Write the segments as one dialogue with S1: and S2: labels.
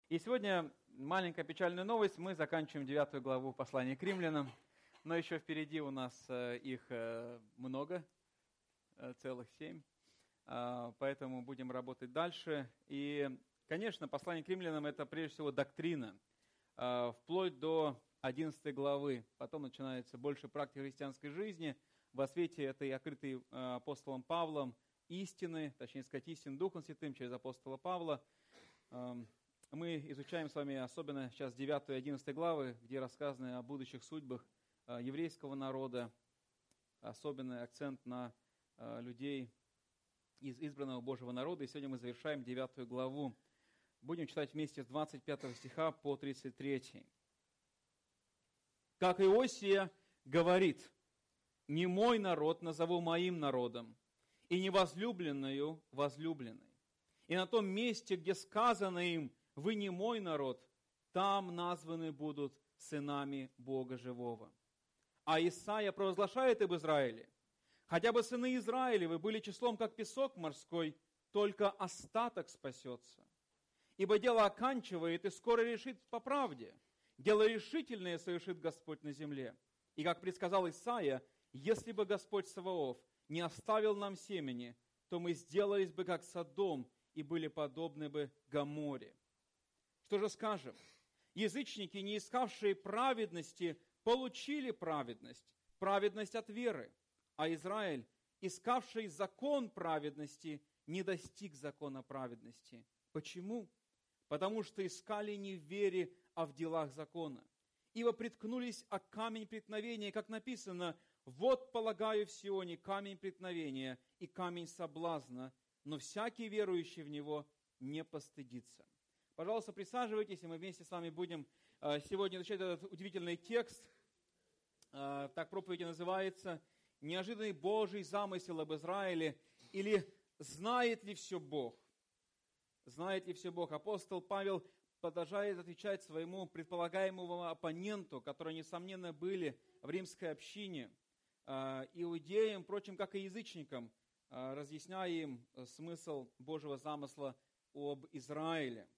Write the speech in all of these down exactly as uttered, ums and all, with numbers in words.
S1: И сегодня маленькая печальная новость. Мы заканчиваем девятую главу послания к римлянам, но еще впереди у нас их много, целых семь, поэтому будем работать дальше. И, конечно, послание к римлянам – это прежде всего доктрина, вплоть до одиннадцатой главы. Потом начинается больше практики христианской жизни во свете этой открытой апостолом Павлом истины, точнее сказать, истины Духом Святым через апостола Павла. Мы изучаем с вами особенно сейчас девятую и одиннадцатую главы, где рассказаны о будущих судьбах еврейского народа, особенный акцент на людей из избранного Божьего народа. И сегодня мы завершаем девятую главу. Будем читать вместе с двадцать пятого стиха по тридцать третий. «Как Иосия говорит: не мой народ назову моим народом, и не возлюбленную возлюбленной. И на том месте, где сказано им: вы не мой народ, там названы будут сынами Бога живого. А Исаия провозглашает об Израиле: хотя бы сыны Израилевы были числом, как песок морской, только остаток спасется. Ибо дело оканчивает и скоро решит по правде. Дело решительное совершит Господь на земле. И как предсказал Исаия: если бы Господь Саваоф не оставил нам семени, то мы сделались бы как Содом и были подобны бы Гоморе. Что же скажем? Язычники, не искавшие праведности, получили праведность, праведность от веры. А Израиль, искавший закон праведности, не достиг закона праведности. Почему? Потому что искали не в вере, а в делах закона. Ибо приткнулись о камень преткновения, как написано: вот полагаю в Сионе камень преткновения и камень соблазна, но всякий верующий в него не постыдится». Пожалуйста, присаживайтесь, и мы вместе с вами будем сегодня изучать этот удивительный текст. Так проповедь называется «Неожиданный Божий замысел об Израиле» или «Знает ли все Бог?» Знает ли все Бог? Апостол Павел продолжает отвечать своему предполагаемому оппоненту, которые, несомненно, были в римской общине, иудеям, впрочем, как и язычникам, разъясняя им смысл Божьего замысла об Израиле.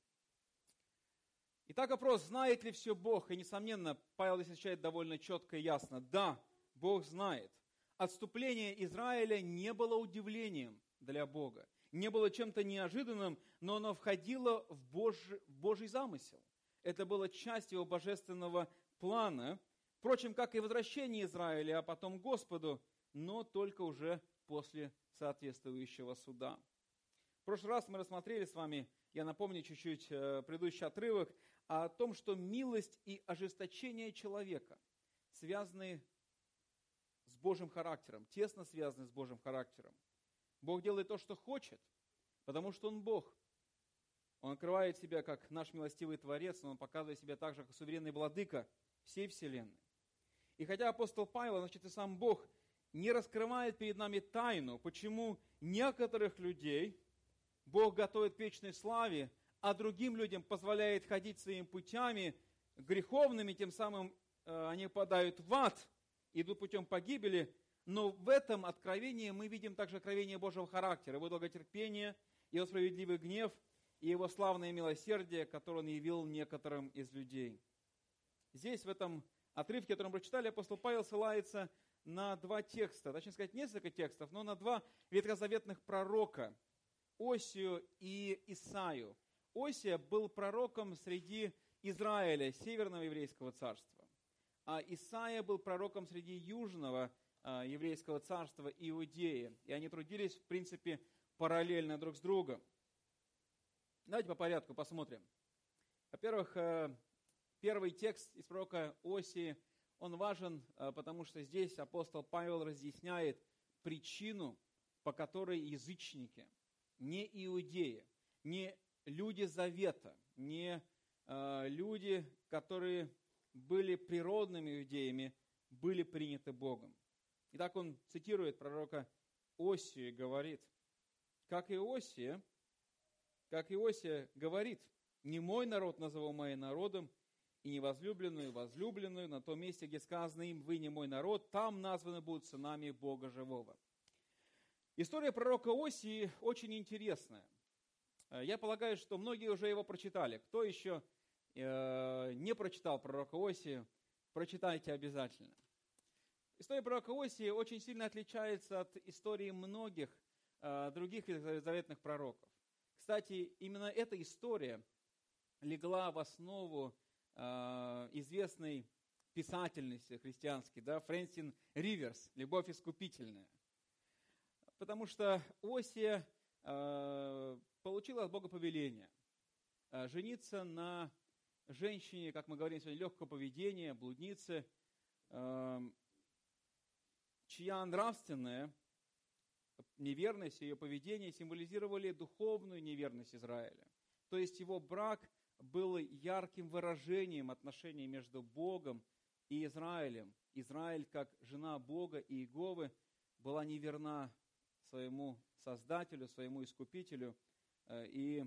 S1: Итак, вопрос, знает ли все Бог? И, несомненно, Павел здесь отвечает довольно четко и ясно. Да, Бог знает. Отступление Израиля не было удивлением для Бога, не было чем-то неожиданным, но оно входило в Божий, в Божий замысел. Это было часть его божественного плана, впрочем, как и возвращение Израиля, а потом Господу, но только уже после соответствующего суда. В прошлый раз мы рассмотрели с вами, я напомню чуть-чуть предыдущий отрывок, о том, что милость и ожесточение человека связаны с Божьим характером, тесно связаны с Божьим характером. Бог делает то, что хочет, потому что Он Бог. Он открывает себя как наш милостивый Творец, но Он показывает себя также как суверенный владыка всей вселенной. И хотя апостол Павел, значит и сам Бог, не раскрывает перед нами тайну, почему некоторых людей Бог готовит к вечной славе, а другим людям позволяет ходить своими путями греховными, тем самым э, они попадают в ад, идут путем погибели. Но в этом откровении мы видим также откровение Божьего характера, Его долготерпение, Его справедливый гнев и Его славное милосердие, которое Он явил некоторым из людей. Здесь, в этом отрывке, который мы прочитали, апостол Павел ссылается на два текста, точнее сказать, несколько текстов, но на два ветхозаветных пророка, Осию и Исаию. Осия был пророком среди Израиля, северного еврейского царства, а Исаия был пророком среди южного а, еврейского царства Иудеи. И они трудились, в принципе, параллельно друг с другом. Давайте по порядку посмотрим. Во-первых, первый текст из пророка Осии, он важен, потому что здесь апостол Павел разъясняет причину, по которой язычники, не иудеи, не люди завета, не э, люди, которые были природными иудеями, были приняты Богом. Итак, он цитирует пророка Осию и говорит: как Иосия, как Иосия говорит: не мой народ назову моим народом, и не возлюбленную возлюбленную, на том месте, где сказано им: вы не мой народ, там названы будут сынами Бога живого. История пророка Осии очень интересная. Я полагаю, что многие уже его прочитали. Кто еще э, не прочитал пророка Осию, прочитайте обязательно. История пророка Осии очень сильно отличается от истории многих э, других заветных пророков. Кстати, именно эта история легла в основу э, известной писательницы христианской, да, Фрэнсис Риверс, «Любовь искупительная». Потому что Осия э, получила от Бога повеление э, жениться на женщине, как мы говорим сегодня, легкого поведения, блуднице, э, чья нравственная неверность, ее поведение символизировали духовную неверность Израиля. То есть его брак был ярким выражением отношений между Богом и Израилем. Израиль, как жена Бога и Иеговы, была неверна своему Создателю, своему Искупителю. И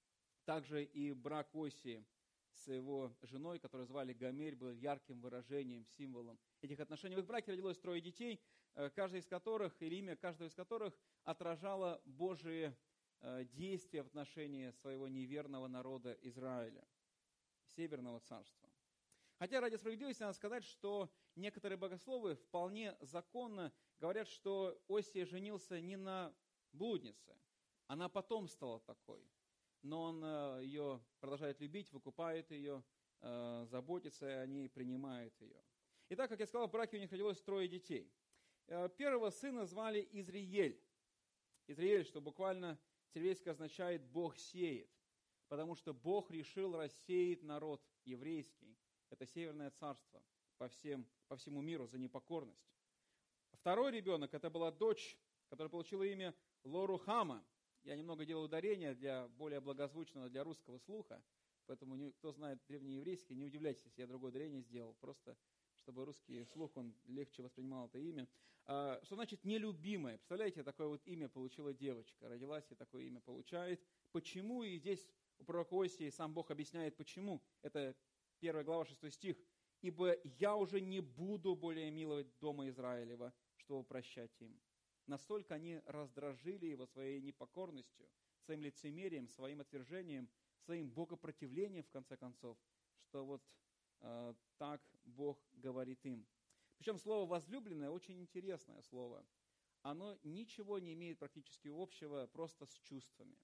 S1: также и брак Осии с его женой, которую звали Гомерь, был ярким выражением, символом этих отношений. В их браке родилось трое детей, каждый из которых, или имя каждого из которых отражало Божие действия в отношении своего неверного народа Израиля, Северного царства. Хотя ради справедливости надо сказать, что некоторые богословы вполне законно говорят, что Осия женился не на блуднице, она потом стала такой. Но он ее продолжает любить, выкупает ее, заботится о ней, принимает ее. Итак, как я сказал, в браке у них родилось трое детей. Первого сына звали Изриель. Изриель, что буквально сирийский означает «Бог сеет», потому что Бог решил рассеять народ еврейский. Это Северное царство по, всем, по всему миру за непокорность. Второй ребенок, это была дочь, которая получила имя Лорухама. Я немного делаю ударение для более благозвучного для русского слуха, поэтому кто знает древнееврейский, не удивляйтесь, если я другое ударение сделал, просто чтобы русский слух, он легче воспринимал это имя. Что значит нелюбимая? Представляете, такое вот имя получила девочка, родилась и такое имя получает. Почему? И здесь у пророка Осии сам Бог объясняет, почему. Это первая глава, шестой стих. «Ибо я уже не буду более миловать дома Израилева, чтобы прощать им». Настолько они раздражили его своей непокорностью, своим лицемерием, своим отвержением, своим богопротивлением, в конце концов, что вот э, так Бог говорит им. Причем слово «возлюбленное» очень интересное слово. Оно ничего не имеет практически общего просто с чувствами.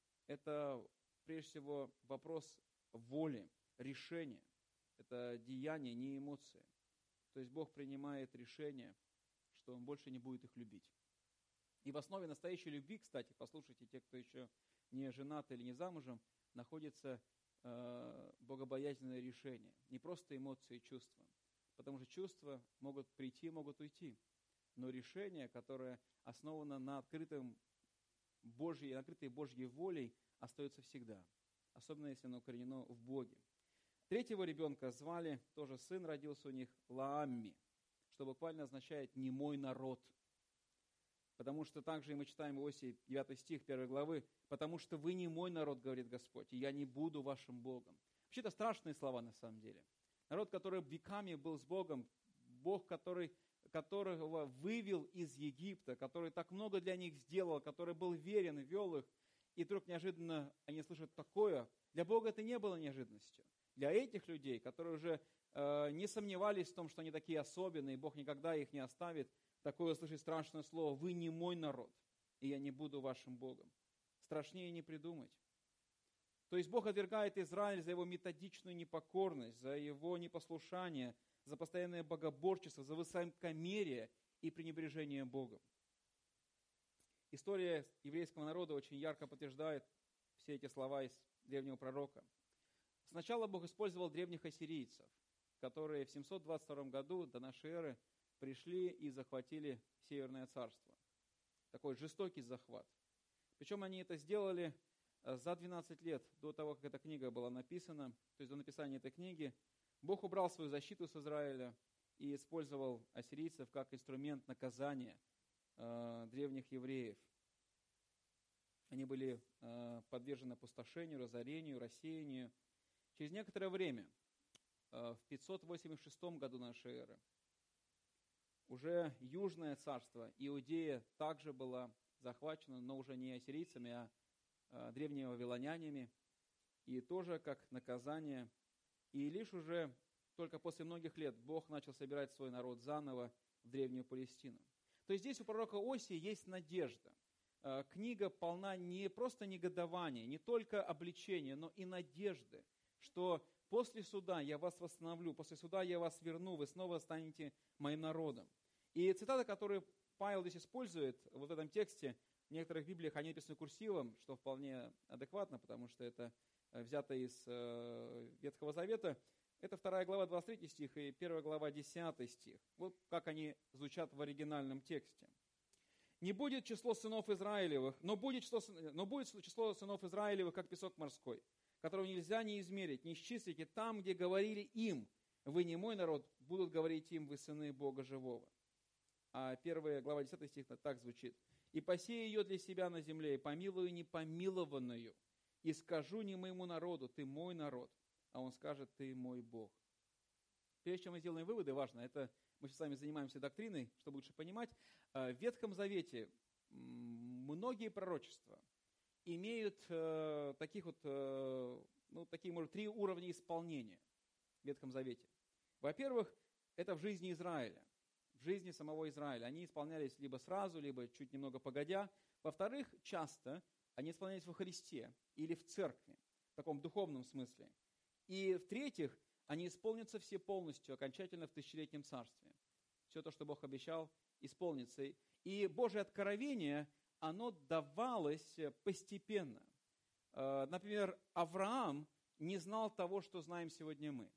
S1: Это, прежде всего, вопрос воли, решения. Это деяние, не эмоции. То есть Бог принимает решение, что Он больше не будет их любить. И в основе настоящей любви, кстати, послушайте, те, кто еще не женат или не замужем, находится э, богобоязненное решение. Не просто эмоции и чувства. Потому что чувства могут прийти, могут уйти. Но решение, которое основано на открытом Божьей, на открытой Божьей волей, остается всегда. Особенно, если оно укоренено в Боге. Третьего ребенка звали, тоже сын родился у них, Лаамми, что буквально означает «не мой народ». Потому что также мы читаем в Осии девятый стих первой главы, «Потому что вы не мой народ, говорит Господь, и я не буду вашим Богом». Вообще это страшные слова на самом деле. Народ, который веками был с Богом, Бог, который, которого вывел из Египта, который так много для них сделал, который был верен, вел их, и вдруг неожиданно они слышат такое. Для Бога это не было неожиданностью. Для этих людей, которые уже э, не сомневались в том, что они такие особенные, и Бог никогда их не оставит, такое слышать страшное слово: «Вы не мой народ, и я не буду вашим Богом». Страшнее не придумать. То есть Бог отвергает Израиль за его методичную непокорность, за его непослушание, за постоянное богоборчество, за высокомерие и пренебрежение Богом. История еврейского народа очень ярко подтверждает все эти слова из древнего пророка. Сначала Бог использовал древних ассирийцев, которые в семьсот двадцать втором году до нашей эры пришли и захватили Северное царство. Такой жестокий захват. Причем они это сделали за двенадцать лет до того, как эта книга была написана, то есть до написания этой книги. Бог убрал свою защиту с Израиля и использовал ассирийцев как инструмент наказания э, древних евреев. Они были э, подвержены опустошению, разорению, рассеянию. Через некоторое время, э, в пятьсот восемьдесят шестом году нашей эры, уже Южное царство, Иудея, также была захвачена, но уже не ассирийцами, а древними вавилонянами, и тоже как наказание. И лишь уже только после многих лет Бог начал собирать свой народ заново в древнюю Палестину. То есть здесь у пророка Осии есть надежда. Книга полна не просто негодования, не только обличения, но и надежды, что после суда я вас восстановлю, после суда я вас верну, вы снова станете моим народом. И цитата, которую Павел здесь использует вот в этом тексте, в некоторых Библиях они написаны курсивом, что вполне адекватно, потому что это взято из Ветхого Завета. Это вторая глава, двадцать третий стих, и первая глава, десятый стих. Вот как они звучат в оригинальном тексте. «Не будет число сынов Израилевых, но будет число, но будет число сынов Израилевых, как песок морской, которого нельзя ни измерить, ни исчислить, и там, где говорили им, вы не мой народ, будут говорить им, вы сыны Бога живого». А первая глава, десятый стих так звучит. «И посею ее для себя на земле, и помилую непомилованную, и скажу не моему народу, ты мой народ, а он скажет, ты мой Бог». Прежде чем мы сделаем выводы, важно, это мы с вами занимаемся доктриной, чтобы лучше понимать. В Ветхом Завете многие пророчества имеют э, таких вот, э, ну, такие, может, три уровня исполнения в Ветхом Завете. Во-первых, это в жизни Израиля, в жизни самого Израиля. Они исполнялись либо сразу, либо чуть немного погодя. Во-вторых, часто они исполнялись во Христе или в церкви, в таком духовном смысле. И в-третьих, они исполнятся все полностью, окончательно в тысячелетнем царстве. Все то, что Бог обещал, исполнится. И Божье откровение, оно давалось постепенно. Например, Авраам не знал того, что знаем сегодня мы.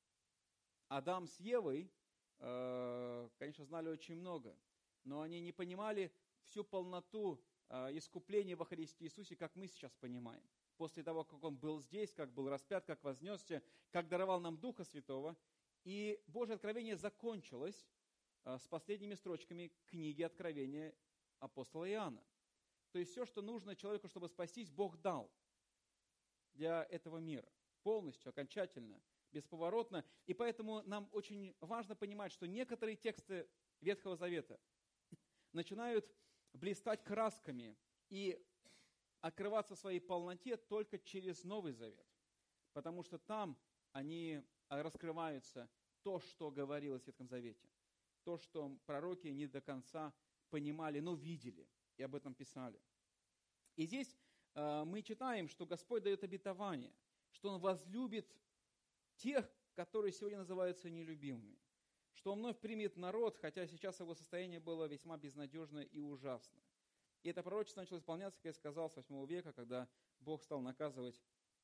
S1: Адам с Евой, конечно, знали очень много, но они не понимали всю полноту искупления во Христе Иисусе, как мы сейчас понимаем. После того, как Он был здесь, как был распят, как вознесся, как даровал нам Духа Святого. И Божье откровение закончилось с последними строчками книги Откровения апостола Иоанна. То есть все, что нужно человеку, чтобы спастись, Бог дал для этого мира. Полностью, окончательно, бесповоротно. И поэтому нам очень важно понимать, что некоторые тексты Ветхого Завета начинают блистать красками и открываться в своей полноте только через Новый Завет. Потому что там они раскрываются то, что говорилось в Ветхом Завете. То, что пророки не до конца понимали, но видели и об этом писали. И здесь э, мы читаем, что Господь дает обетование, что Он возлюбит тех, которые сегодня называются нелюбимыми. Что Он вновь примет народ, хотя сейчас его состояние было весьма безнадежное и ужасное. И это пророчество начало исполняться, как я сказал, с восьмого века, когда Бог стал наказывать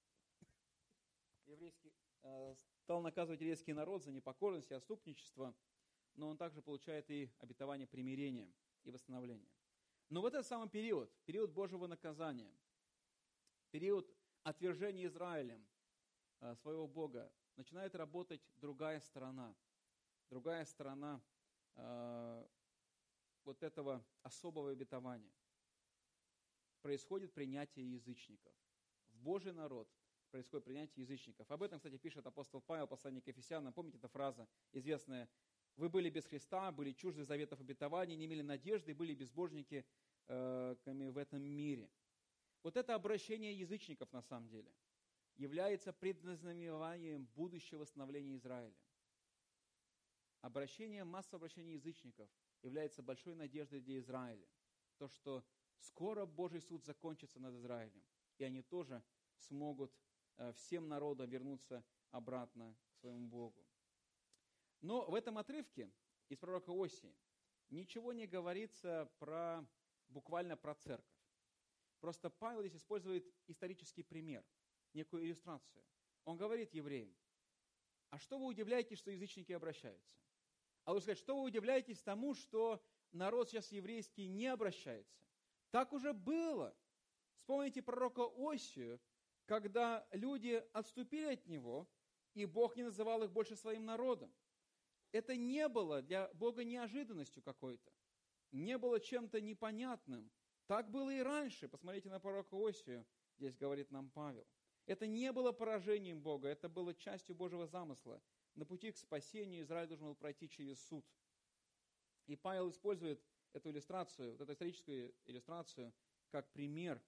S1: еврейский, э, стал наказывать еврейский народ за непокорность и отступничество, но он также получает и обетование примирения и восстановления. Но в этот самый период, период Божьего наказания, период отвержения Израилем э, своего Бога, начинает работать другая сторона, другая сторона э, вот этого особого обетования. Происходит принятие язычников. В Божий народ происходит принятие язычников. Об этом, кстати, пишет апостол Павел, послание к Ефесянам. Помните, эта фраза известная? «Вы были без Христа, были чужды заветов обетований, не имели надежды, были безбожники э, в этом мире». Вот это обращение язычников, на самом деле, является предзнаменованием будущего восстановления Израиля. Обращение, масса обращений язычников является большой надеждой для Израиля. То, что скоро Божий суд закончится над Израилем, и они тоже смогут всем народам вернуться обратно к своему Богу. Но в этом отрывке из пророка Осии ничего не говорится про, буквально про церковь. Просто Павел здесь использует исторический пример, некую иллюстрацию. Он говорит евреям: а что вы удивляетесь, что язычники обращаются? А лучше сказать, что вы удивляетесь тому, что народ сейчас еврейский не обращается? Так уже было. Вспомните пророка Осию, когда люди отступили от него, и Бог не называл их больше своим народом. Это не было для Бога неожиданностью какой-то, не было чем-то непонятным. Так было и раньше. Посмотрите на пророка Осию, здесь говорит нам Павел. Это не было поражением Бога, это было частью Божьего замысла. На пути к спасению Израиль должен был пройти через суд. И Павел использует эту иллюстрацию, вот эту историческую иллюстрацию, как пример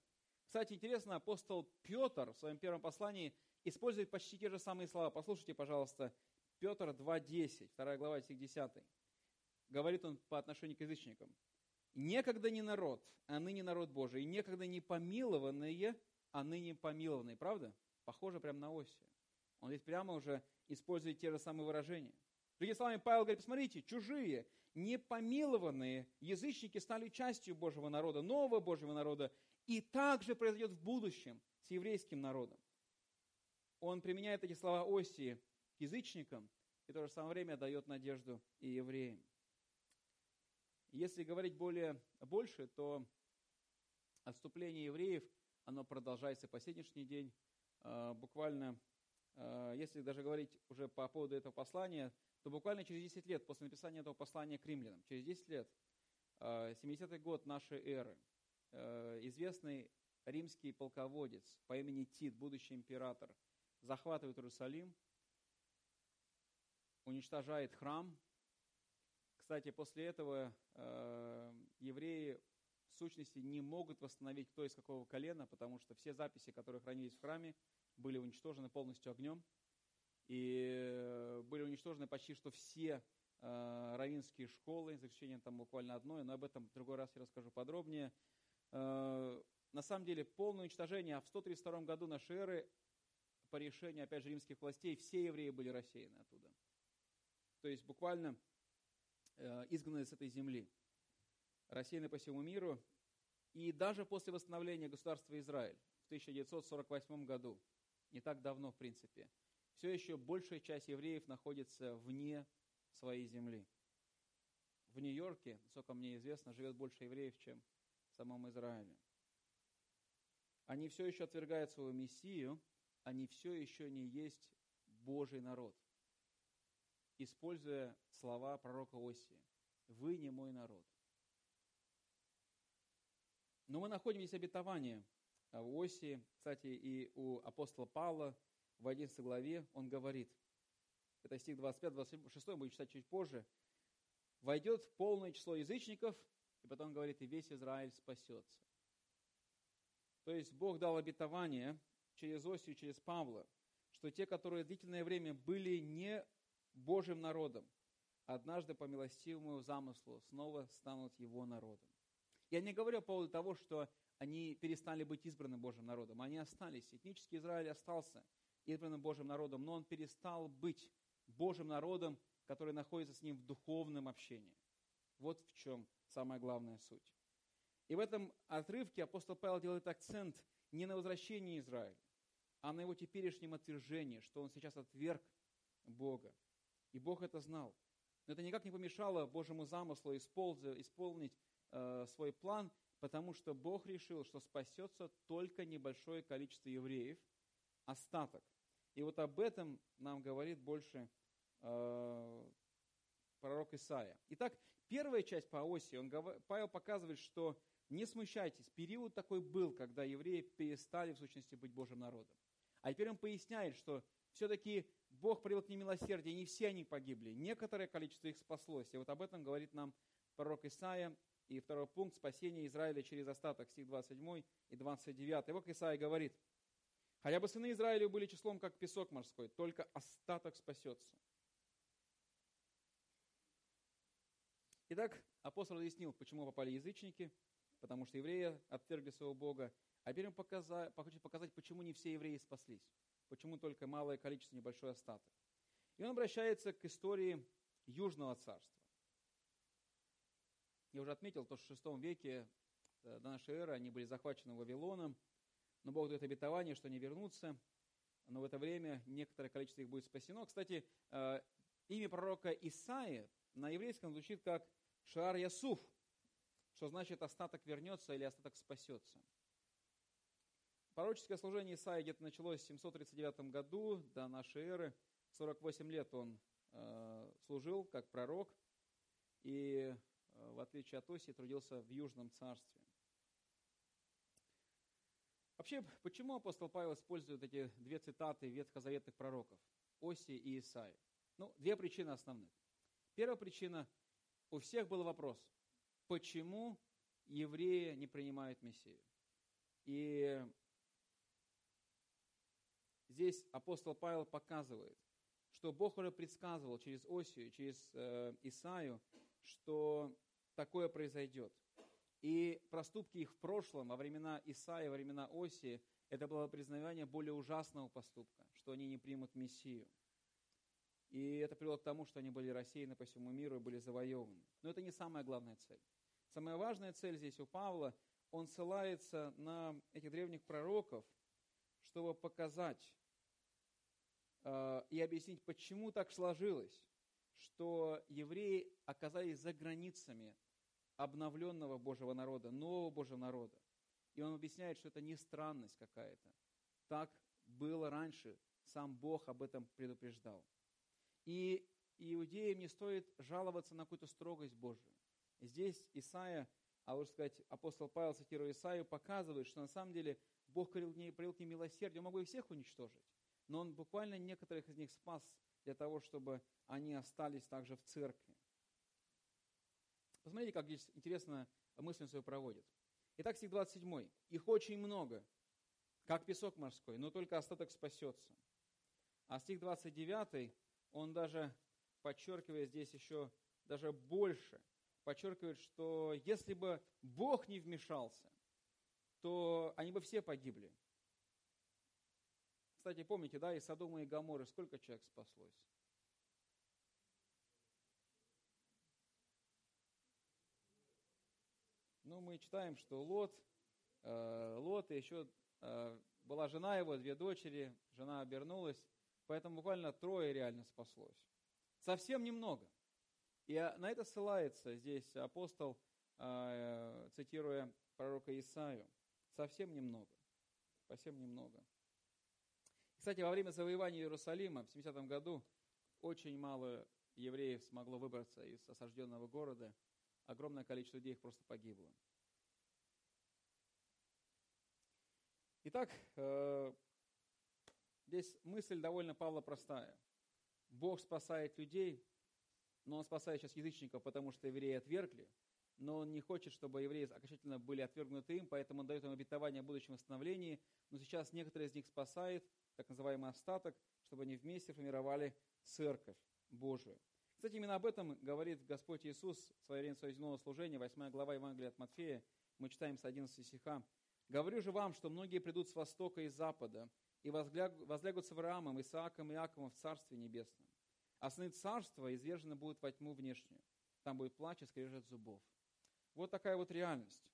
S1: Кстати, интересно, апостол Петр в своем первом послании использует почти те же самые слова. Послушайте, пожалуйста, Петр два десять, вторая глава, стих десятый. Говорит он по отношению к язычникам. «Некогда не народ, а ныне народ Божий, и некогда не помилованные, а ныне помилованные». Правда? Похоже прямо на Осия. Он здесь прямо уже использует те же самые выражения. Другими словами, Павел говорит, посмотрите, чужие, непомилованные язычники стали частью Божьего народа, нового Божьего народа, и так же произойдет в будущем с еврейским народом. Он применяет эти слова Осии к язычникам и в то же самое время дает надежду и евреям. Если говорить более, больше, то отступление евреев, оно продолжается по сегодняшний день. Буквально, если даже говорить уже по поводу этого послания, то буквально через десять лет после написания этого послания к римлянам, через десять лет, семидесятый год нашей эры, известный римский полководец по имени Тит, будущий император, захватывает Иерусалим, уничтожает храм. Кстати, после этого э, евреи в сущности не могут восстановить, кто из какого колена, потому что все записи, которые хранились в храме, были уничтожены полностью огнем. И были уничтожены почти что все э, раввинские школы, за исключением там буквально одной, но об этом в другой раз я расскажу подробнее. Э, на самом деле полное уничтожение, а в сто тридцать втором году нашей эры по решению, опять же, римских властей, все евреи были рассеяны оттуда. То есть буквально изгнаны с этой земли, рассеяны по всему миру. И даже после восстановления государства Израиль в тысяча девятьсот сорок восьмом году, не так давно, в принципе, все еще большая часть евреев находится вне своей земли. В Нью-Йорке, насколько мне известно, живет больше евреев, чем в самом Израиле. Они все еще отвергают своего Мессию, они все еще не есть Божий народ. Используя слова пророка Осии. «Вы не мой народ». Но мы находим здесь обетование в Осии. Кстати, и у апостола Павла в одиннадцатой главе он говорит, это стих двадцать пятый двадцать шестой, будем читать чуть позже, «Войдет в полное число язычников», и потом говорит, «и весь Израиль спасется». То есть Бог дал обетование через Осию, через Павла, что те, которые длительное время были не Божьим народом, однажды по милостивому замыслу снова станут его народом. Я не говорю по поводу того, что они перестали быть избранным Божьим народом. Они остались. Этнический Израиль остался избранным Божьим народом, но он перестал быть Божьим народом, который находится с ним в духовном общении. Вот в чем самая главная суть. И в этом отрывке апостол Павел делает акцент не на возвращении Израиля, а на его теперешнем отвержении, что он сейчас отверг Бога. И Бог это знал. Но это никак не помешало Божьему замыслу исполнить э, свой план, потому что Бог решил, что спасется только небольшое количество евреев, остаток. И вот об этом нам говорит больше э, пророк Исаия. Итак, первая часть по Осии, он, Павел показывает, что не смущайтесь, период такой был, когда евреи перестали в сущности быть Божьим народом. А теперь он поясняет, что все-таки Бог проявил к ним милосердие, не все они погибли, некоторое количество их спаслось. И вот об этом говорит нам пророк Исаия. И второй пункт – спасение Израиля через остаток, стих двадцать седьмой и двадцать девятый. И вот Исаия говорит, «Хотя бы сыны Израиля были числом, как песок морской, только остаток спасется». Итак, апостол разъяснил, почему попали язычники, потому что евреи отвергли своего Бога. А теперь он показа, хочет показать, почему не все евреи спаслись. Почему только малое количество, небольшой остаток. И он обращается к истории Южного царства. Я уже отметил, что в шестом веке до нашей эры они были захвачены Вавилоном, но Бог дает обетование, что они вернутся, но в это время некоторое количество их будет спасено. Кстати, имя пророка Исаии на еврейском звучит как Шаар Ясуф, что значит остаток вернется или остаток спасется. Пророческое служение Исаии где-то началось в семьсот тридцать девятом году до нашей эры. сорок восемь лет он э, служил как пророк и, э, в отличие от Осии, трудился в Южном царстве. Вообще, почему апостол Павел использует эти две цитаты ветхозаветных пророков, Осии и Исаии? Ну, две причины основных. Первая причина, у всех был вопрос, почему евреи не принимают Мессию? И здесь апостол Павел показывает, что Бог уже предсказывал через Осию, через э, Исаию, что такое произойдет. И проступки их в прошлом, во времена Исаии, во времена Осии, это было признание более ужасного поступка, что они не примут Мессию. И это привело к тому, что они были рассеяны по всему миру и были завоеваны. Но это не самая главная цель. Самая важная цель здесь у Павла, он ссылается на этих древних пророков, чтобы показать э, и объяснить, почему так сложилось, что евреи оказались за границами обновленного Божьего народа, нового Божьего народа. И он объясняет, что это не странность какая-то. Так было раньше, сам Бог об этом предупреждал. И иудеям не стоит жаловаться на какую-то строгость Божию. Здесь Исаия, а лучше сказать, апостол Павел, цитируя Исаию, показывает, что на самом деле Бог проявил к ним милосердие. Он мог бы их всех уничтожить, но он буквально некоторых из них спас для того, чтобы они остались также в церкви. Посмотрите, как здесь интересно мысль свою проводит. Итак, стих двадцать семь. «Их очень много, как песок морской, но только остаток спасется». А стих двадцать девять, он даже подчеркивает здесь еще даже больше. Подчеркивает, что если бы Бог не вмешался, то они бы все погибли. Кстати, помните, да, из Содома и Гоморры сколько человек спаслось? Ну, мы читаем, что Лот, э, Лот и еще э, была жена его, две дочери, жена обернулась, поэтому буквально трое реально спаслось. Совсем немного. И на это ссылается здесь апостол, э, цитируя пророка Исаию. Совсем немного. Совсем немного. Кстати, во время завоевания Иерусалима в семидесятом году очень мало евреев смогло выбраться из осажденного города. Огромное количество людей их просто погибло. Итак, э, здесь мысль довольно Павла простая. Бог спасает людей, но Он спасает сейчас язычников, потому что евреи отвергли, но Он не хочет, чтобы евреи окончательно были отвергнуты им, поэтому Он дает им обетование о будущем восстановлении, но сейчас некоторые из них спасает, так называемый остаток, чтобы они вместе формировали церковь Божию. Кстати, именно об этом говорит Господь Иисус в свое время своего земного служения, восьмая глава Евангелия от Матфея, мы читаем с одиннадцатого стиха. «Говорю же вам, что многие придут с востока и с запада, и возлягут с Авраамом, Исааком и Иаковом в Царстве Небесном. А сыны Царства извержены будут во тьму внешнюю. Там будет плач и скрежет зубов». Вот такая вот реальность.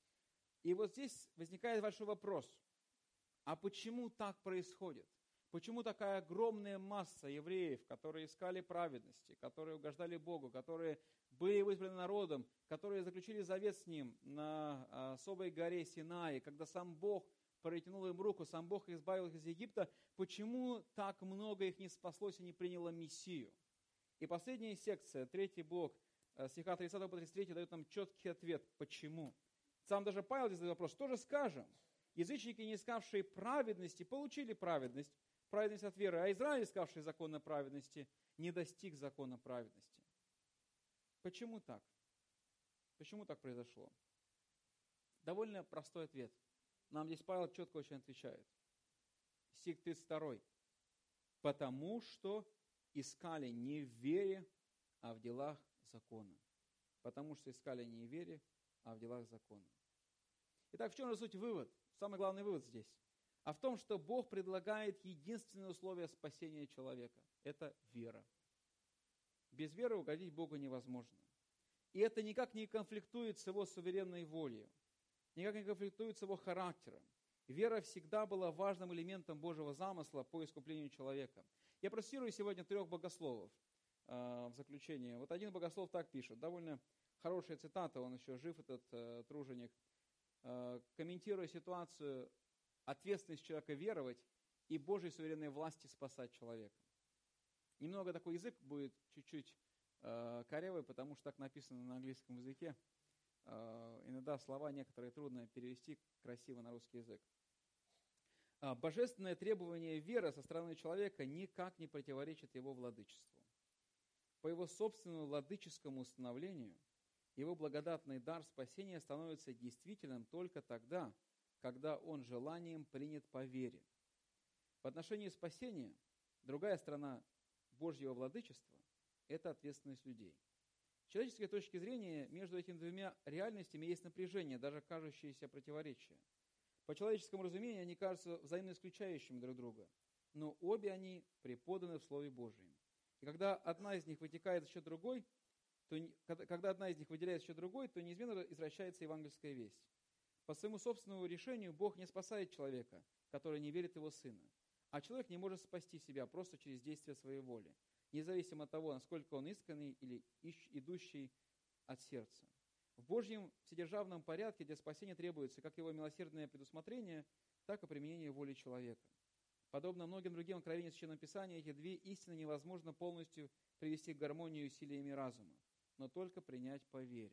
S1: И вот здесь возникает большой вопрос. А почему так происходит? Почему такая огромная масса евреев, которые искали праведности, которые угождали Богу, которые были выбраны народом, которые заключили завет с Ним на особой горе Синай, когда сам Бог протянул им руку, сам Бог избавил их из Египта, почему так много их не спаслось и не приняло Мессию? И последняя секция, третий блок, стиха тридцатого по тридцать третий, дает нам четкий ответ, почему. Сам даже Павел здесь задает вопрос, что же скажем? Язычники, не искавшие праведности, получили праведность, праведность от веры, а Израиль, искавший закона праведности, не достиг закона праведности. Почему так? Почему так произошло? Довольно простой ответ. Нам здесь Павел четко очень отвечает. Стих тридцать два. «Потому что искали не в вере, а в делах закона». Потому что искали не в вере, а в делах закона. Итак, в чем же суть вывод? Самый главный вывод здесь. А в том, что Бог предлагает единственное условие спасения человека. Это вера. Без веры угодить Богу невозможно. И это никак не конфликтует с Его суверенной волей. Никак не конфликтует с Его характером. Вера всегда была важным элементом Божьего замысла по искуплению человека. Я процитирую сегодня трех богословов э, в заключение. Вот один богослов так пишет, довольно хорошая цитата, он еще жив, этот э, труженик, э, комментируя ситуацию, ответственность человека веровать и Божьей суверенной власти спасать человека. Немного такой язык будет чуть-чуть э, корявый, потому что так написано на английском языке. Э, иногда слова некоторые трудно перевести красиво на русский язык. Э, божественное требование веры со стороны человека никак не противоречит его владычеству. По его собственному владыческому установлению, его благодатный дар спасения становится действительным только тогда, когда он желанием принят по вере. В отношении спасения другая сторона Божьего владычества – это ответственность людей. С человеческой точки зрения между этими двумя реальностями есть напряжение, даже кажущееся противоречие. По человеческому разумению они кажутся взаимно исключающими друг друга, но обе они преподаны в Слове Божьем. И когда одна из них вытекает за счет другой, то, когда одна из них выделяет за счет другой, то неизменно извращается евангельская весть. По своему собственному решению Бог не спасает человека, который не верит в Его Сына. А человек не может спасти себя просто через действие своей воли, независимо от того, насколько он искренний или идущий от сердца. В Божьем вседержавном порядке для спасения требуется как его милосердное предусмотрение, так и применение воли человека. Подобно многим другим откровениям Священного Писания, эти две истины невозможно полностью привести к гармонии усилиями разума, но только принять по вере.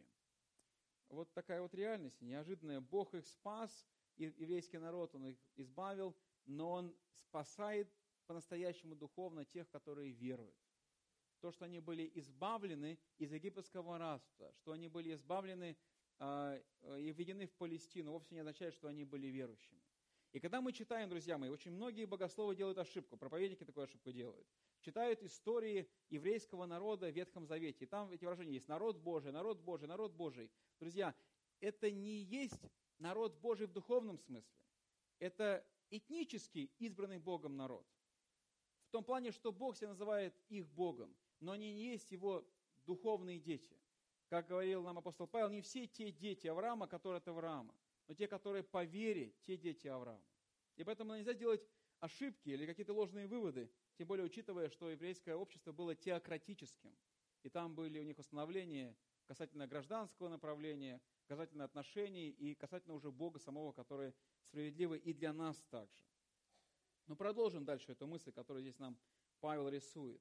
S1: Вот такая вот реальность, неожиданная. Бог их спас, и еврейский народ Он их избавил, но Он спасает по-настоящему духовно тех, которые веруют. То, что они были избавлены из египетского рабства, что они были избавлены э, и введены в Палестину, вовсе не означает, что они были верующими. И когда мы читаем, друзья мои, очень многие богословы делают ошибку, проповедники такую ошибку делают. Читают истории еврейского народа в Ветхом Завете. И там эти выражения есть: народ Божий, народ Божий, народ Божий. Друзья, это не есть народ Божий в духовном смысле. Это этнически избранный Богом народ. В том плане, что Бог себя называет их Богом, но они не есть Его духовные дети. Как говорил нам апостол Павел, не все те дети Авраама, которые от Авраама, но те, которые по вере, те дети Авраама. И поэтому нельзя делать ошибки или какие-то ложные выводы, тем более учитывая, что еврейское общество было теократическим. И там были у них установления касательно гражданского направления, касательно отношений и касательно уже Бога самого, который справедливый и для нас также. Но продолжим дальше эту мысль, которую здесь нам Павел рисует.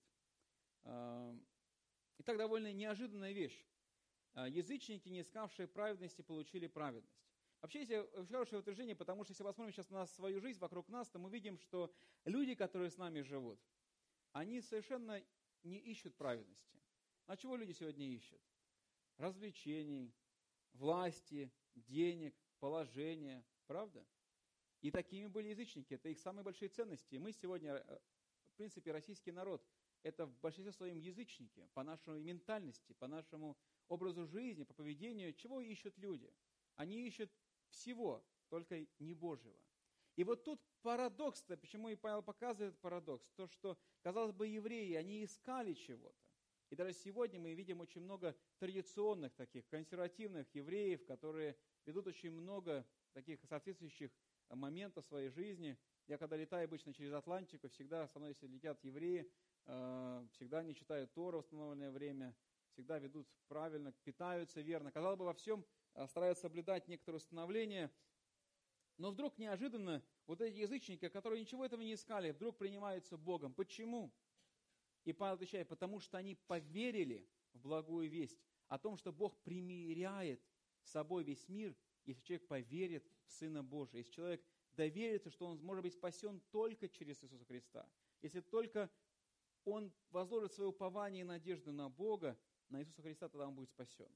S1: Итак, довольно неожиданная вещь. Язычники, не искавшие праведности, получили праведность. Вообще, это хорошее утверждение, потому что если посмотрим сейчас на свою жизнь вокруг нас, то мы видим, что люди, которые с нами живут, они совершенно не ищут праведности. А чего люди сегодня ищут? Развлечений, власти, денег, положения. Правда? И такими были язычники. Это их самые большие ценности. Мы сегодня, в принципе, российский народ, это в большинстве своем язычники, по нашей ментальности, по нашему образу жизни, по поведению. Чего ищут люди? Они ищут всего, только не Божьего. И вот тут парадокс-то, почему и Павел показывает парадокс, то, что, казалось бы, евреи, они искали чего-то. И даже сегодня мы видим очень много традиционных таких, консервативных евреев, которые ведут очень много таких соответствующих моментов в своей жизни. Я когда летаю обычно через Атлантику, всегда со мной, если летят евреи, всегда они читают Тору в установленное время, всегда ведут правильно, питаются верно. Казалось бы, во всем стараются соблюдать некоторые установления, но вдруг неожиданно вот эти язычники, которые ничего этого не искали, вдруг принимаются Богом. Почему? И Павел отвечает: потому что они поверили в благую весть о том, что Бог примиряет с собой весь мир, если человек поверит в Сына Божия, если человек доверится, что он может быть спасен только через Иисуса Христа, если только он возложит свое упование и надежду на Бога, на Иисуса Христа, тогда он будет спасен.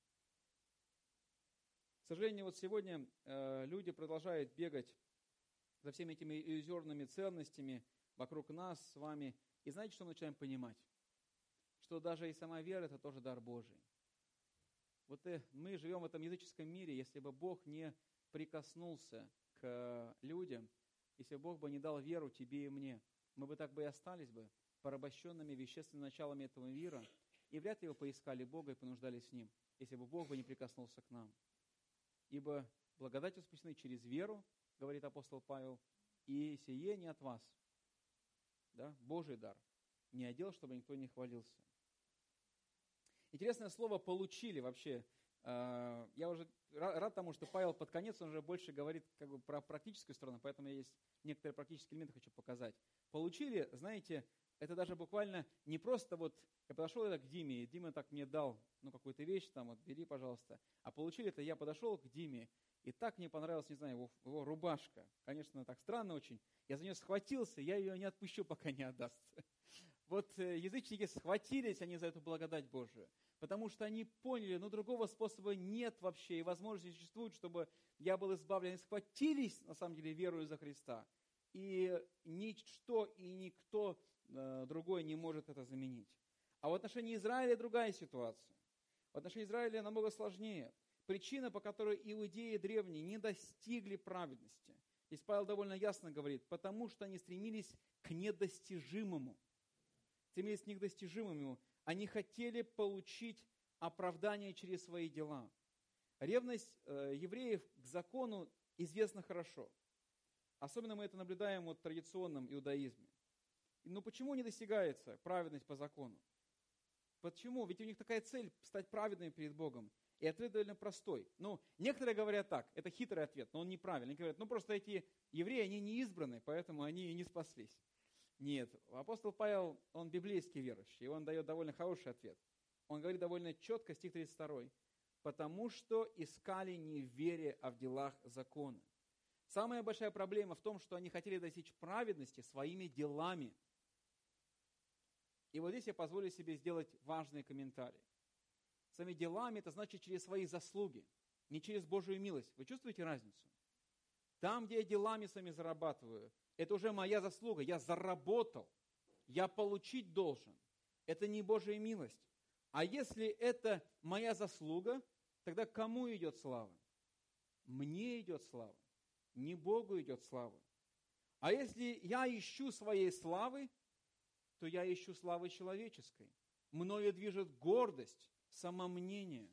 S1: К сожалению, вот сегодня э, люди продолжают бегать за всеми этими иллюзорными ценностями вокруг нас с вами. И знаете, что мы начинаем понимать? Что даже и сама вера – это тоже дар Божий. Вот э, мы живем в этом языческом мире, если бы Бог не прикоснулся к людям, если бы Бог бы не дал веру тебе и мне, мы бы так бы и остались бы порабощенными вещественными началами этого мира, и вряд ли бы поискали Бога и понуждались с Ним, если бы Бог бы не прикоснулся к нам. Ибо благодатью спасены через веру, говорит апостол Павел, и сие не от вас. Да? Божий дар. Не отдел, чтобы никто не хвалился. Интересное слово «получили» вообще. Я уже рад тому, что Павел под конец, он уже больше говорит как бы про практическую сторону, поэтому я есть некоторые практические элементы хочу показать. «Получили», знаете, это даже буквально не просто вот, я подошел это к Диме, и Дима так мне дал, ну, какую-то вещь, там, вот, бери, пожалуйста. А получили это, я подошел к Диме, и так мне понравилась, не знаю, его, его рубашка. Конечно, так странно очень. Я за нее схватился, я ее не отпущу, пока не отдаст. вот язычники схватились они за эту благодать Божию, потому что они поняли, ну другого способа нет вообще, и возможности существует, чтобы я был избавлен. Они схватились, на самом деле, верою за Христа, и ничто и никто э, другой не может это заменить. А в отношении Израиля другая ситуация. В отношении Израиля намного сложнее. Причина, по которой иудеи древние не достигли праведности. Здесь Павел довольно ясно говорит, потому что они стремились к недостижимому. Стремились к недостижимому. Они хотели получить оправдание через свои дела. Ревность э, евреев к закону известна хорошо. Особенно мы это наблюдаем вот в традиционном иудаизме. Но почему не достигается праведность по закону? Почему? Ведь у них такая цель – стать праведными перед Богом. И ответ довольно простой. Ну, некоторые говорят так, это хитрый ответ, но он неправильный. Они говорят, ну просто эти евреи, они не избраны, поэтому они и не спаслись. Нет, апостол Павел, он библейский верующий, и он дает довольно хороший ответ. Он говорит довольно четко, стих тридцать два. «Потому что искали не в вере, а в делах закона». Самая большая проблема в том, что они хотели достичь праведности своими делами. И вот здесь я позволю себе сделать важный комментарий. Своими делами, это значит через свои заслуги, не через Божию милость. Вы чувствуете разницу? Там, где я делами своими зарабатываю, это уже моя заслуга. Я заработал, я получить должен. Это не Божья милость. А если это моя заслуга, тогда кому идет слава? Мне идет слава. Не Богу идет слава. А если я ищу своей славы, то я ищу славы человеческой. Мною движет гордость, самомнение,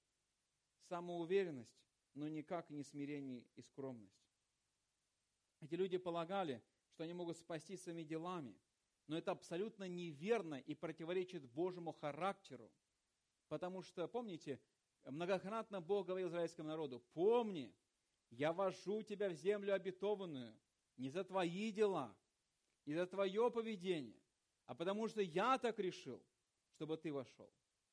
S1: самоуверенность, но никак не смирение и скромность. Эти люди полагали, что они могут спасти своими делами, но это абсолютно неверно и противоречит Божьему характеру. Потому что, помните, многократно Бог говорил израильскому народу, помни, я вожу тебя в землю обетованную не за твои дела, не за твое поведение, а потому что я так решил, чтобы ты вошел.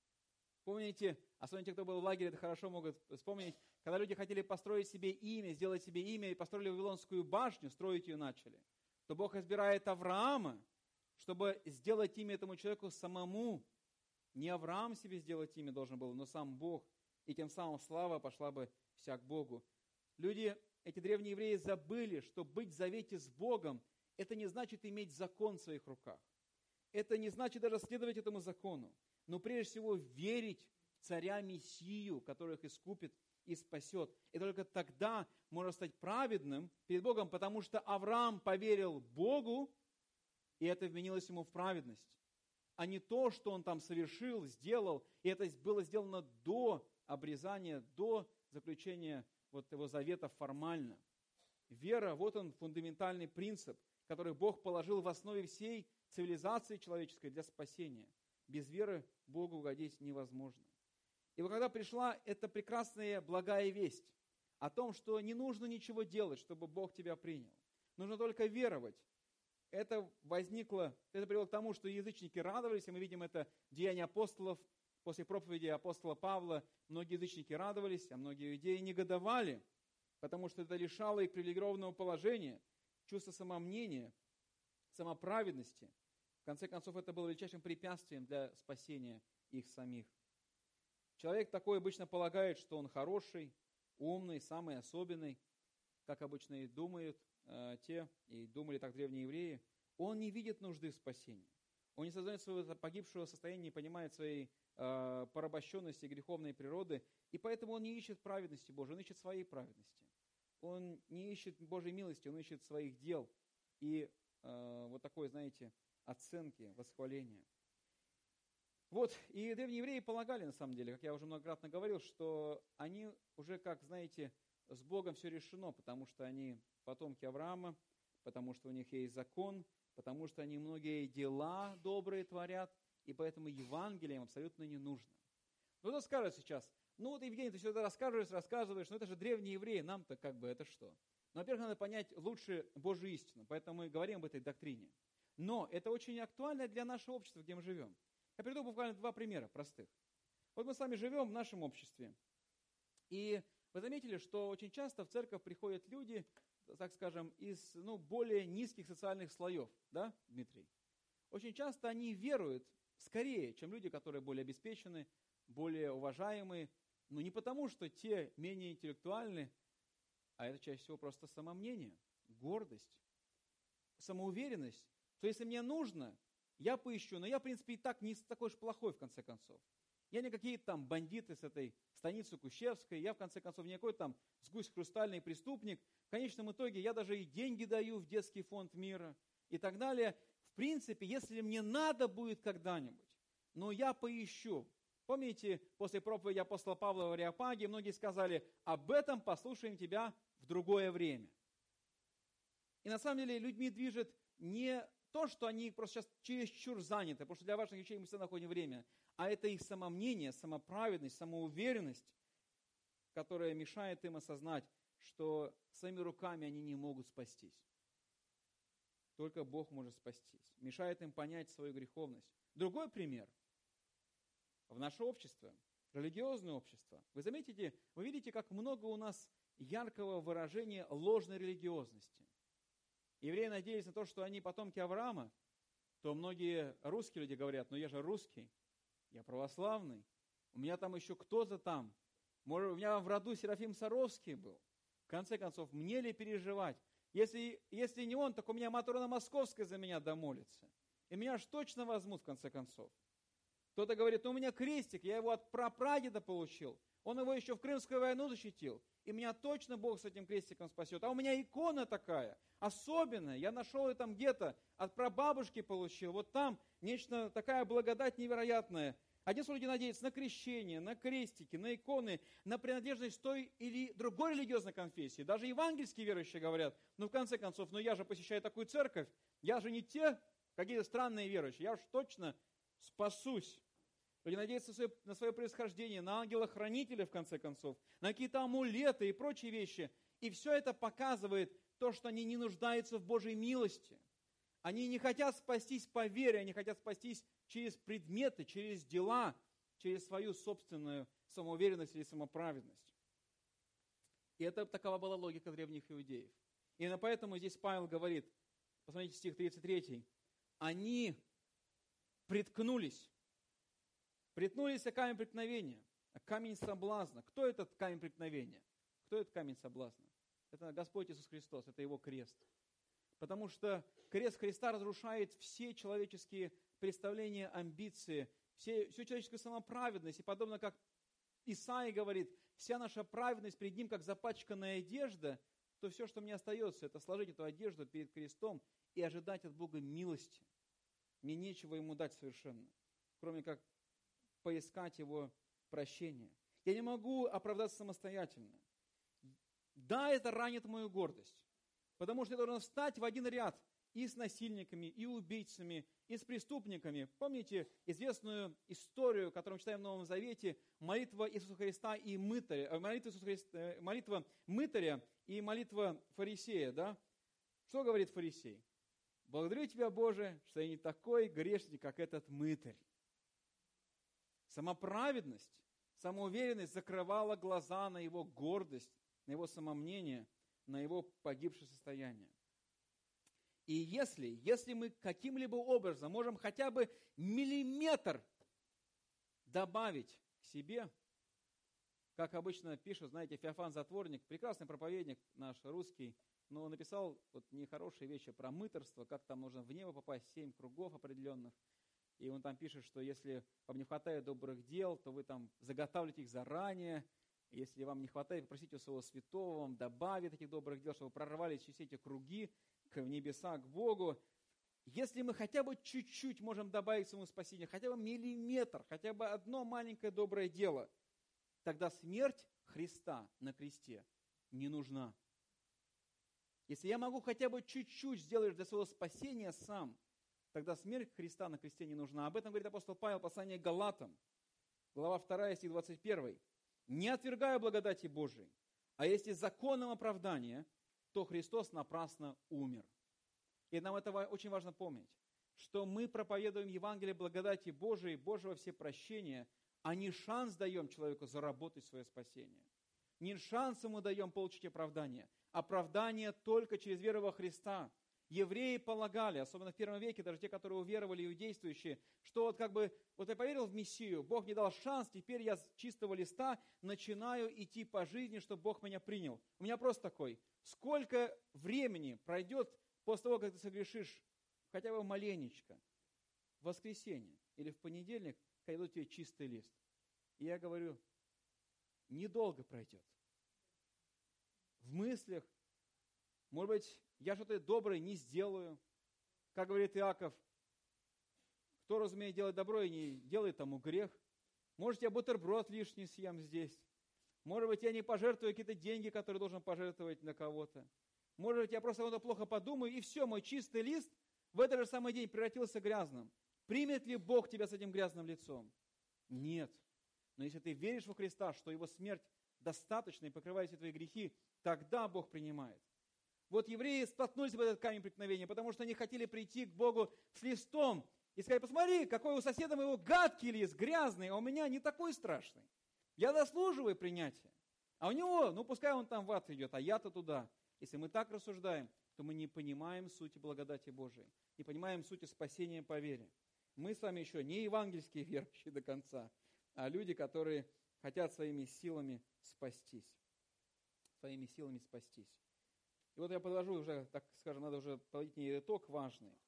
S1: Помните, особенно те, кто был в лагере, это хорошо могут вспомнить, когда люди хотели построить себе имя, сделать себе имя и построили Вавилонскую башню, строить ее начали, то Бог избирает Авраама, чтобы сделать имя этому человеку самому. Не Авраам себе сделать имя должен был, но сам Бог. И тем самым слава пошла бы вся к Богу. Люди, эти древние евреи, забыли, что быть в завете с Богом, это не значит иметь закон в своих руках. Это не значит даже следовать этому закону. Но прежде всего верить в царя-мессию, который их искупит и спасет. И только тогда можно стать праведным перед Богом, потому что Авраам поверил Богу, и это вменилось ему в праведность. А не то, что он там совершил, сделал, и это было сделано до обрезания, до заключения вот его завета формально. Вера, вот он фундаментальный принцип, который Бог положил в основе всей цивилизации человеческой для спасения. Без веры Богу угодить невозможно. И вот когда пришла эта прекрасная благая весть о том, что не нужно ничего делать, чтобы Бог тебя принял, нужно только веровать, это возникло, это привело к тому, что язычники радовались, и мы видим это в Деянии апостолов, после проповеди апостола Павла, многие язычники радовались, а многие иудеи негодовали, потому что это лишало их привилегированного положения, чувства самомнения, самоправедности. В конце концов, это было величайшим препятствием для спасения их самих. Человек такой обычно полагает, что он хороший, умный, самый особенный, как обычно и думают э, те, и думали так древние евреи. Он не видит нужды в спасении. Он не сознает своего погибшего состояния, не понимает своей э, порабощенности, греховной природы, и поэтому он не ищет праведности Божией, он ищет своей праведности. Он не ищет Божьей милости, он ищет своих дел. И э, вот такой, знаете, оценки, восхваления. Вот, и древние евреи полагали, на самом деле, как я уже многократно говорил, что они уже, как, знаете, с Богом все решено, потому что они потомки Авраама, потому что у них есть закон, потому что они многие дела добрые творят, и поэтому Евангелие им абсолютно не нужно. Ну, кто скажет сейчас, ну вот, Евгений, ты сюда рассказываешь, рассказываешь, но это же древние евреи, нам-то как бы это что? Ну, во-первых, надо понять лучше Божью истину, поэтому мы говорим об этой доктрине. Но это очень актуально для нашего общества, где мы живем. Я приведу буквально два примера простых. Вот мы с вами живем в нашем обществе. И вы заметили, что очень часто в церковь приходят люди, так скажем, из ну, более низких социальных слоев. Да, Дмитрий? очень часто они веруют скорее, чем люди, которые более обеспечены, более уважаемые, но не потому, что те менее интеллектуальны, а это чаще всего просто самомнение, гордость, самоуверенность, что если мне нужно, я поищу, но я, в принципе, и так не такой уж плохой, в конце концов. Я не какие-то там бандиты с этой станицы Кущевской, я, в конце концов, не какой-то там сгусь хрустальный преступник. В конечном итоге я даже и деньги даю в детский фонд мира и так далее. В принципе, если мне надо будет когда-нибудь, но я поищу. Помните, после проповеди апостола Павла в Ареопаге многие сказали, об этом послушаем тебя в другое время. И на самом деле людьми движет не то, что они просто сейчас чересчур заняты, потому что для важных вещей мы всегда находим время, а это их самомнение, самоправедность, самоуверенность, которая мешает им осознать, что своими руками они не могут спастись. Только Бог может спастись. Мешает им понять свою греховность. Другой пример. В наше общество, религиозное общество, вы заметите, вы видите, как много у нас яркого выражения ложной религиозности. Евреи надеялись на то, что они потомки Авраама, то многие русские люди говорят, ну я же русский, я православный, у меня там еще кто-то там, может, у меня в роду Серафим Саровский был. В конце концов, мне ли переживать? Если, если не он, так у меня Матрона Московская за меня домолится. И меня ж точно возьмут, в конце концов. Кто-то говорит, ну у меня крестик, я его от прапрадеда получил, он его еще в Крымскую войну защитил, и меня точно Бог с этим крестиком спасет. А у меня икона такая, особенная, я нашел ее там где-то, от прабабушки получил, вот там нечто, такая благодать невероятная. Один слой люди надеются на крещение, на крестики, на иконы, на принадлежность той или другой религиозной конфессии. Даже евангельские верующие говорят, ну в конце концов, ну я же посещаю такую церковь, я же не те какие-то странные верующие, я уж точно спасусь. Люди надеются на свое, на свое происхождение, на ангела-хранителя, в конце концов, на какие-то амулеты и прочие вещи. И все это показывает то, что они не нуждаются в Божьей милости. Они не хотят спастись по вере, они хотят спастись через предметы, через дела, через свою собственную самоуверенность или самоправедность. И это такова была логика древних иудеев. И именно поэтому здесь Павел говорит, посмотрите стих тридцать три, они приткнулись. Приткнулись о камень преткновения, о камень соблазна. Кто этот камень преткновения? Кто этот камень соблазна? Это Господь Иисус Христос, это Его крест. Потому что крест Христа разрушает все человеческие представления, амбиции, все, всю человеческую самоправедность. И подобно как Исаия говорит, вся наша праведность перед Ним, как запачканная одежда, то все, что мне остается, это сложить эту одежду перед крестом и ожидать от Бога милости. Мне нечего Ему дать совершенно, кроме как поискать Его прощения. Я не могу оправдаться самостоятельно. Да, это ранит мою гордость, потому что я должен встать в один ряд и с насильниками, и убийцами, и с преступниками. Помните известную историю, которую мы читаем в Новом Завете, молитва Иисуса Христа и мытаря, молитва, Иисуса Христа, молитва мытаря и молитва фарисея, да? Что говорит фарисей? Благодарю Тебя, Боже, что я не такой грешник, как этот мытарь. Самоправедность, самоуверенность закрывала глаза на его гордость, на его самомнение, на его погибшее состояние. И если, если мы каким-либо образом можем хотя бы миллиметр добавить к себе, как обычно пишут, знаете, Феофан Затворник, прекрасный проповедник наш русский, но он написал вот нехорошие вещи про мытарство, как там нужно в небо попасть, семь кругов определенных. И он там пишет, что если вам не хватает добрых дел, то вы там заготавливаете их заранее. Если вам не хватает, попросите у своего святого, вам добавит этих добрых дел, чтобы прорвались через эти круги к небеса, к Богу. Если мы хотя бы чуть-чуть можем добавить к своему спасению, хотя бы миллиметр, хотя бы одно маленькое доброе дело, тогда смерть Христа на кресте не нужна. Если я могу хотя бы чуть-чуть сделать для своего спасения сам, тогда смерть Христа на кресте не нужна. Об этом говорит апостол Павел в послании к Галатам, глава вторая, стих двадцать один. «Не отвергаю благодати Божией, а если законом оправдания, то Христос напрасно умер». И нам это очень важно помнить, что мы проповедуем Евангелие благодати Божией, Божьего всепрощения, а не шанс даем человеку заработать свое спасение. Не шанс ему даем получить оправдание. Оправдание только через веру во Христа. Евреи полагали, особенно в первом веке, даже те, которые уверовали, иудействующие, что вот как бы, вот я поверил в Мессию, Бог мне дал шанс, теперь я с чистого листа начинаю идти по жизни, чтобы Бог меня принял. У меня вопрос такой, сколько времени пройдет после того, как ты согрешишь, хотя бы маленечко, в воскресенье или в понедельник, когда дадут тебе чистый лист? И я говорю, недолго пройдет. В мыслях, может быть, я что-то доброе не сделаю. Как говорит Иаков, кто разумеет делать добро и не делает тому грех. Может, я бутерброд лишний съем здесь. Может быть, я не пожертвую какие-то деньги, которые должен пожертвовать на кого-то. Может быть, я просто кого-то плохо подумаю, и все, мой чистый лист в этот же самый день превратился грязным. Примет ли Бог тебя с этим грязным лицом? Нет. Но если ты веришь во Христа, что Его смерть достаточно и покрывает все твои грехи, тогда Бог принимает. Вот евреи споткнулись в этот камень преткновения, потому что они хотели прийти к Богу с листом и сказать, посмотри, какой у соседа моего гадкий лист, грязный, а у меня не такой страшный. Я заслуживаю принятия. А у него, ну пускай он там в ад идет, а я-то туда. Если мы так рассуждаем, то мы не понимаем сути благодати Божией, не понимаем сути спасения по вере. Мы с вами еще не евангельские верующие до конца, а люди, которые хотят своими силами спастись. Своими силами спастись. И вот я подвожу уже, так скажем, надо уже подводить не итог важный.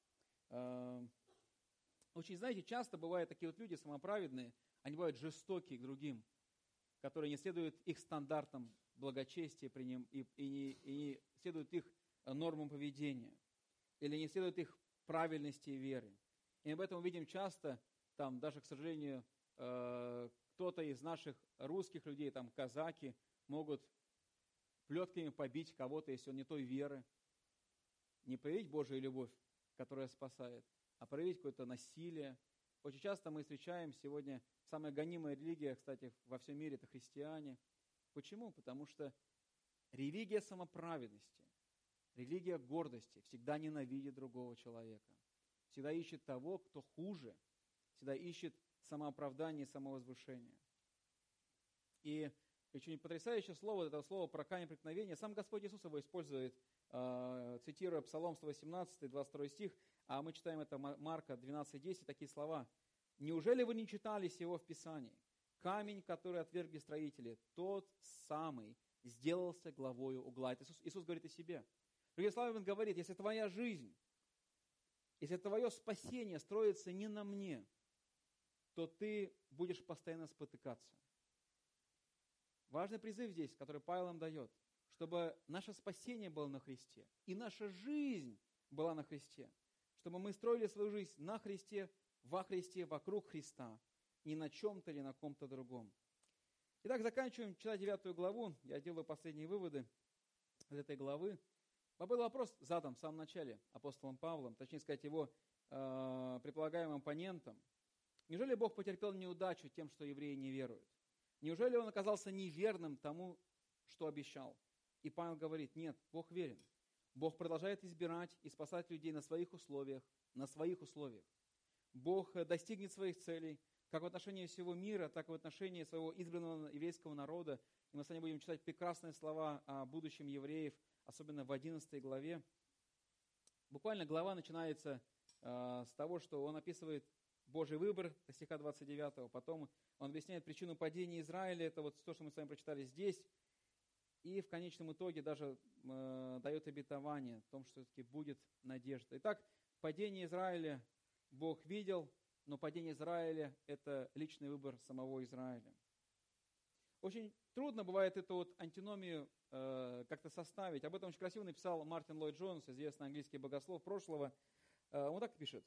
S1: Очень, знаете, часто бывают такие вот люди самоправедные, они бывают жестокие к другим, которые не следуют их стандартам благочестия при нем, и, и, не, и не следуют их нормам поведения, или не следуют их правильности и веры. И об этом мы видим часто, там даже, к сожалению, кто-то из наших русских людей, там казаки, могут плетками побить кого-то, если он не той веры. Не проявить Божию любовь, которая спасает, а проявить какое-то насилие. Очень часто мы встречаем сегодня, самая гонимая религия, кстати, во всем мире, это христиане. Почему? Потому что религия самоправедности, религия гордости всегда ненавидит другого человека. Всегда ищет того, кто хуже, всегда ищет самооправдание и самовозвышение. И очень потрясающее слово, это слово про камень преткновения. Сам Господь Иисус его использует, э, цитируя Псалом сто восемнадцать, двадцать второй стих, а мы читаем это Марка двенадцать десять, такие слова. «Неужели вы не читали сего в Писании? Камень, который отвергли строители, тот самый сделался главою угла». Это Иисус, Иисус говорит о себе. Другими словами, Он говорит, если твоя жизнь, если твое спасение строится не на мне, то ты будешь постоянно спотыкаться. Важный призыв здесь, который Павел нам дает, чтобы наше спасение было на Христе, и наша жизнь была на Христе, чтобы мы строили свою жизнь на Христе, во Христе, вокруг Христа, не на чем-то или на ком-то другом. Итак, заканчиваем читать девятую главу. Я делаю последние выводы из этой главы. Был вопрос задан в самом начале апостолом Павлом, точнее сказать, его э, предполагаемым оппонентом. Неужели Бог потерпел неудачу тем, что евреи не веруют? Неужели Он оказался неверным тому, что обещал? И Павел говорит, нет, Бог верен. Бог продолжает избирать и спасать людей на своих условиях, на своих условиях. Бог достигнет своих целей, как в отношении всего мира, так и в отношении своего избранного еврейского народа. И мы с вами будем читать прекрасные слова о будущем евреев, особенно в одиннадцатой главе. Буквально глава начинается э, с того, что он описывает Божий выбор, до стиха двадцать девятого. Потом он объясняет причину падения Израиля, это вот то, что мы с вами прочитали здесь. И в конечном итоге даже э, дает обетование о том, что все-таки будет надежда. Итак, падение Израиля Бог видел, но падение Израиля – это личный выбор самого Израиля. Очень трудно бывает эту вот антиномию э, как-то составить. Об этом очень красиво написал Мартин Ллойд Джонс, известный английский богослов прошлого. Э, он так пишет.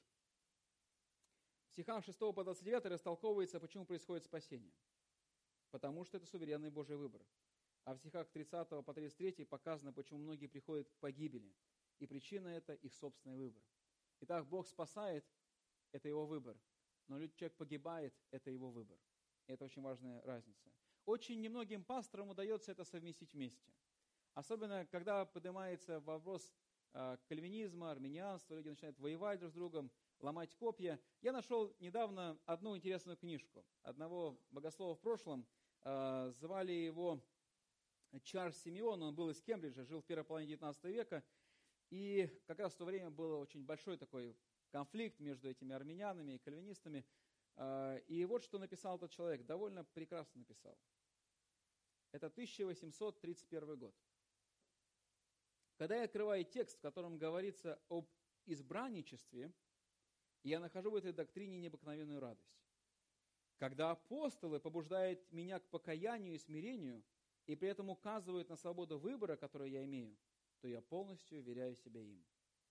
S1: В стихах шестого по двадцать девятый растолковывается, почему происходит спасение. Потому что это суверенный Божий выбор. А в стихах тридцатого по тридцать третий показано, почему многие приходят к погибели. И причина это их собственный выбор. Итак, Бог спасает, это Его выбор. Но человек погибает, это его выбор. И это очень важная разница. Очень немногим пасторам удается это совместить вместе. Особенно, когда поднимается вопрос э, кальвинизма, армянианства, люди начинают воевать друг с другом, ломать копья. Я нашел недавно одну интересную книжку одного богослова в прошлом. Э, звали его Чарльз Симеон, он был из Кембриджа, жил в первой половине девятнадцатого века. И как раз в то время был очень большой такой конфликт между этими армянами и кальвинистами. И вот что написал этот человек, довольно прекрасно написал. Это тысяча восемьсот тридцать первый год. Когда я открываю текст, в котором говорится об избранничестве, я нахожу в этой доктрине необыкновенную радость. Когда апостолы побуждают меня к покаянию и смирению, и при этом указывают на свободу выбора, которую я имею, то я полностью уверяю себя им.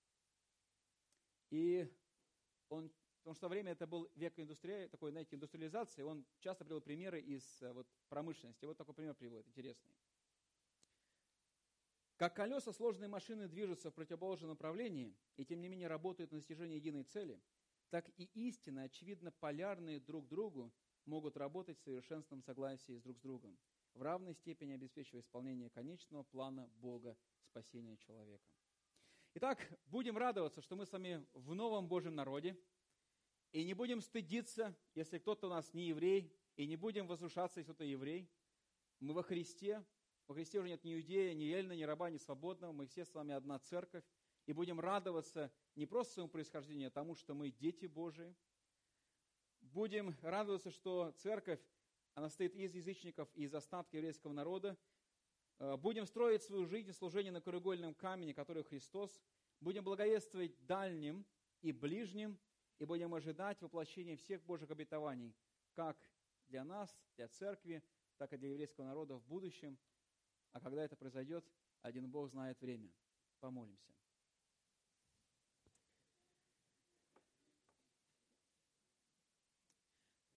S1: И он, потому что время это был век индустрии, такой, знаете, индустриализации, он часто приводил примеры из вот, промышленности. Вот такой пример приводит, интересный. Как колеса сложной машины движутся в противоположном направлении, и тем не менее работают на достижение единой цели, так и истины, очевидно полярные друг другу, могут работать в совершенственном согласии с друг с другом, в равной степени обеспечивая исполнение конечного плана Бога спасения человека. Итак, будем радоваться, что мы с вами в новом Божьем народе, и не будем стыдиться, если кто-то у нас не еврей, и не будем возвышаться, если кто-то еврей. Мы во Христе, во Христе уже нет ни иудея, ни эллина, ни раба, ни свободного, мы все с вами одна церковь, и будем радоваться не просто своему происхождению, а тому, что мы дети Божии. Будем радоваться, что церковь, она состоит из язычников и из остатков еврейского народа. Будем строить свою жизнь и служение на краеугольном камне, который Христос. Будем благовествовать дальним и ближним, и будем ожидать воплощения всех Божьих обетований, как для нас, для церкви, так и для еврейского народа в будущем. А когда это произойдет, один Бог знает время. Помолимся.